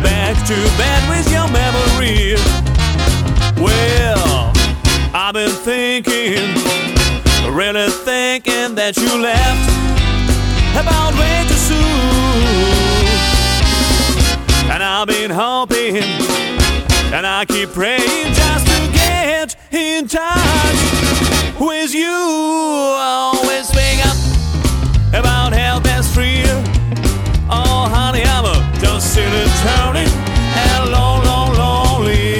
back to bed with your memory. Well, I've been thinking, really thinking that you left about way too soon. And I've been hoping, and I keep praying just to get in touch with you. Always think up about health that's free. Oh honey, I'm just sitting turning and lonely.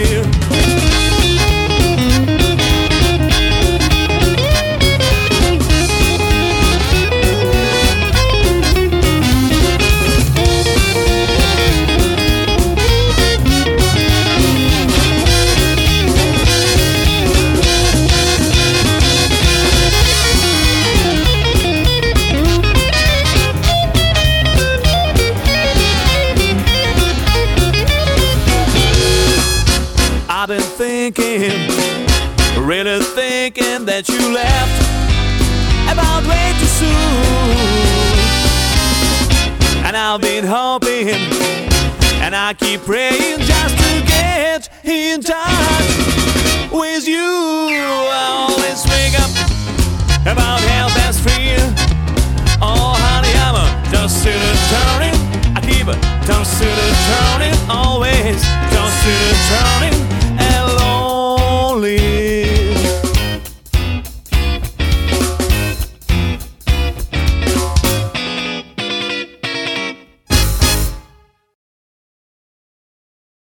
I've been thinking, really thinking that you left about way too soon. And I've been hoping, and I keep praying just to get in touch with you. I always wake up about health that's free. Oh honey, I'm just sitting turning. I keep just sitting turning, always just sitting turning.